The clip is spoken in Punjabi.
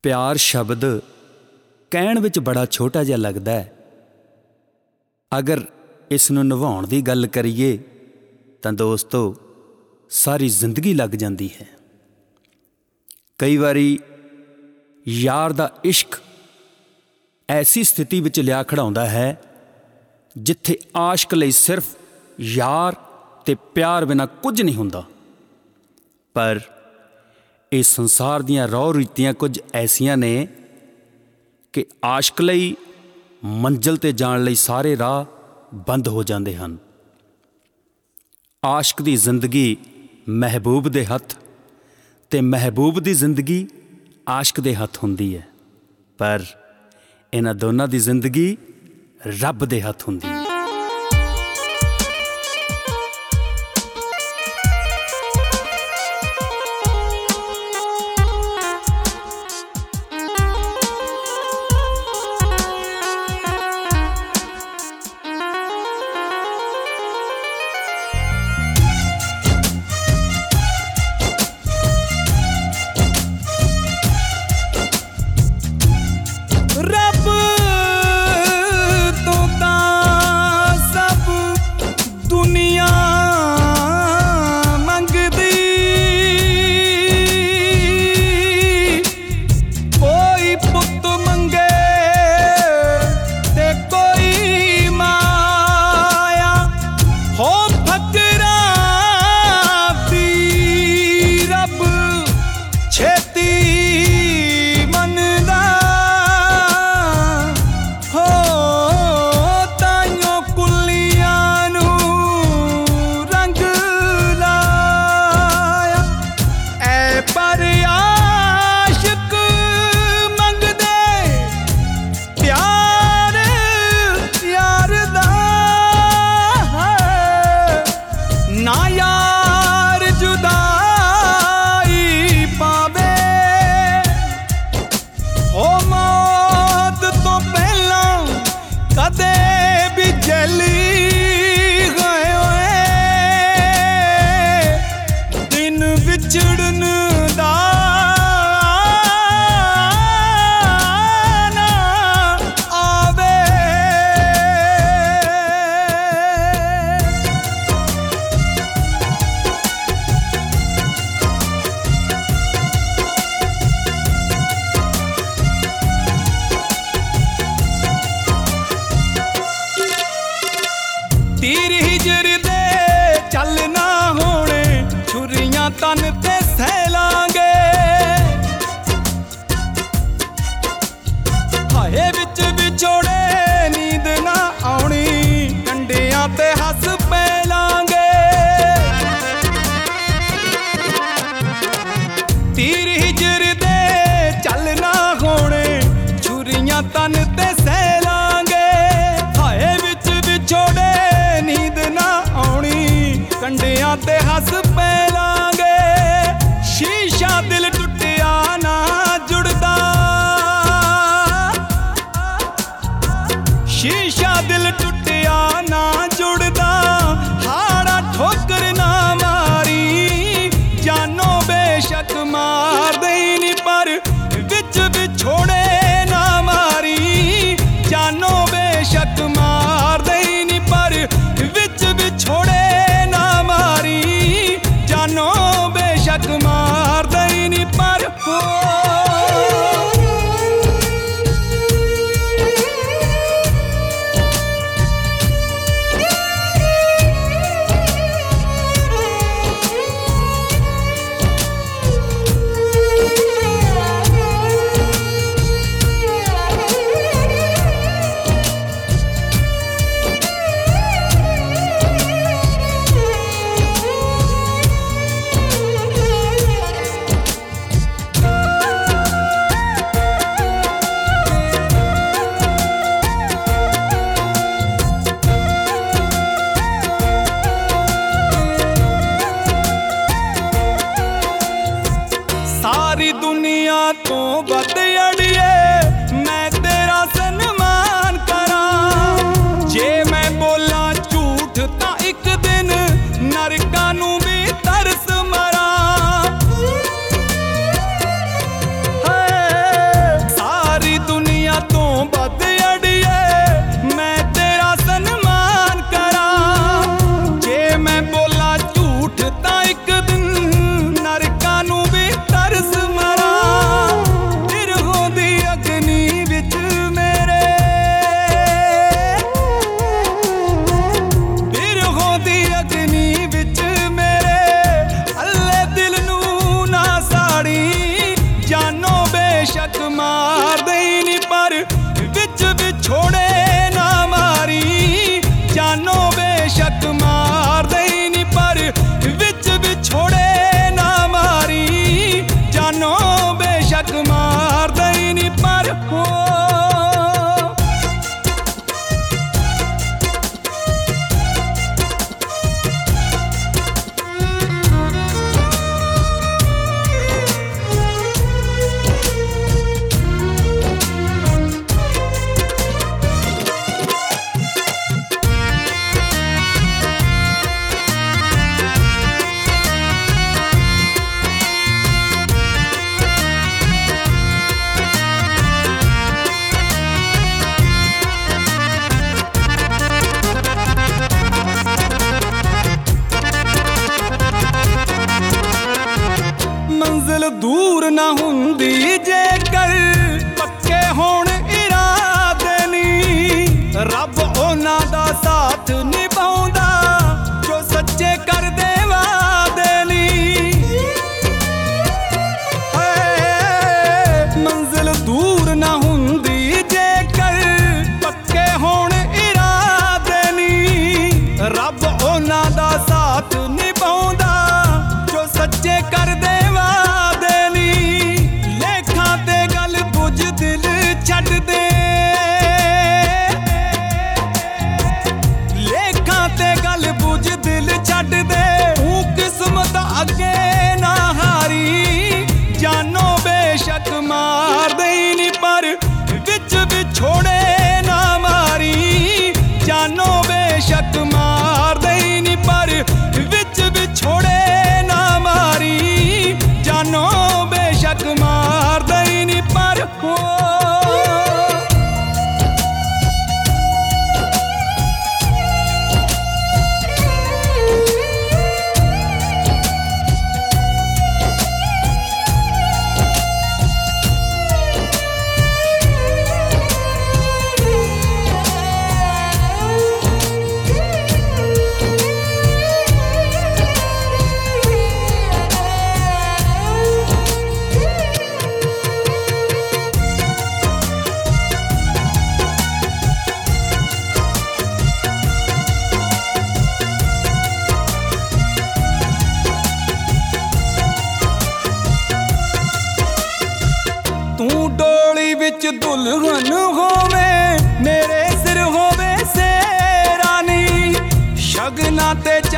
ਪਿਆਰ ਸ਼ਬਦ ਕਹਿਣ ਵਿੱਚ ਬੜਾ ਛੋਟਾ ਜਿਹਾ ਲੱਗਦਾ ਹੈ। ਅਗਰ ਇਸ ਨੂੰ ਨਿਭਾਉਣ ਦੀ ਗੱਲ ਕਰੀਏ ਤਾਂ ਦੋਸਤੋ ਸਾਰੀ ਜ਼ਿੰਦਗੀ ਲੱਗ ਜਾਂਦੀ ਹੈ। ਕਈ ਵਾਰੀ ਯਾਰ ਦਾ ਇਸ਼ਕ ਐਸੀ ਸਥਿਤੀ ਵਿੱਚ ਲਿਆ ਖੜਾਉਂਦਾ ਹੈ ਜਿੱਥੇ ਆਸ਼ਕ ਲਈ ਸਿਰਫ ਯਾਰ ਅਤੇ ਪਿਆਰ ਬਿਨਾਂ ਕੁਝ ਨਹੀਂ ਹੁੰਦਾ। ਪਰ ਇਹ ਸੰਸਾਰ ਦੀਆਂ ਰਹੁ ਰੀਤੀਆਂ ਕੁਝ ਐਸੀਆਂ ਨੇ ਕਿ ਆਸ਼ਕ ਲਈ ਮੰਜ਼ਿਲ 'ਤੇ ਜਾਣ ਲਈ ਸਾਰੇ ਰਾਹ ਬੰਦ ਹੋ ਜਾਂਦੇ ਹਨ। ਆਸ਼ਕ ਦੀ ਜ਼ਿੰਦਗੀ ਮਹਿਬੂਬ ਦੇ ਹੱਥ ਅਤੇ ਮਹਿਬੂਬ ਦੀ ਜ਼ਿੰਦਗੀ ਆਸ਼ਕ ਦੇ ਹੱਥ ਹੁੰਦੀ ਹੈ, ਪਰ ਇਹਨਾਂ ਦੋਨਾਂ ਦੀ ਜ਼ਿੰਦਗੀ ਰੱਬ ਦੇ ਹੱਥ ਹੁੰਦੀ ਹੈ। ਜਾਨੋ ਬੇਸ਼ੱਕ ਮਾਰਦਾ ਹੀ ਨੀ ਪਰ ਹੋ ਮੰਜ਼ਿਲ ਦੂਰ ਨਾ ਹੁੰਦੀ ਜੇਕਰ ਪੱਕੇ ਹੋਣ ਇਰਾਦੇ ਨੀ ਰੱਬ ਉਹਨਾਂ ਦਾ ਸਾਥ ਨਿਭਾਉਂਦਾ ਜੋ ਸੱਚੇ ਕਰਦੇ ਵਾਅਦੇ ਨੀ ਮੰਜ਼ਿਲ ਦੂਰ ਨਾ ਹੁੰਦੀ ਜੇਕਰ ਪੱਕੇ ਹੋਣ ਇਰਾਦੇ ਨੀ ਰੱਬ ਉਹਨਾਂ ਦਾ ਸਾਥ ਨਿਭਾਉਂਦਾ ਜੋ ਸੱਚੇ ਕਰਦੇ ਛੱਡ ਦੇ ਲੇਖਾਂ ਤੇ ਗੱਲ ਬੁੱਝ ਦਿਲ ਛੱਡ ਦੇ ਤੂੰ ਕਿਸਮਤ ਅੱਗੇ ਨਾ ਹਾਰੀ ਜਾਨੋ ਬੇਸ਼ੱਕ ਮਾਰਦੇ ਹੀ ਨੀ ਪਰ ਵਿੱਚ ਵਿਛੋੜੇ ਨਾ ਮਾਰੀ ਜਾਨੋ ਬੇਸ਼ੱਕ ਮਾਰਦੇ ਹੀ ਨੀ ਪਰ ਵਿੱਚ ਵਿਛੋੜੇ ਨਾ ਮਾਰੀ ਜਾਨੋ ਬੇਸ਼ੱਕ ਮਾਰਦੇ ਹੀ ਨੀ ਪਰ ਹੋ ਤੂੰ ਡੋਲੀ ਵਿੱਚ ਦੁਲਹਨ ਹੋਵੇ ਮੇਰੇ ਸਿਰ ਹੋਵੇ ਸੇਰਾਨੀ ਸ਼ਗਨਾਂ ਤੇ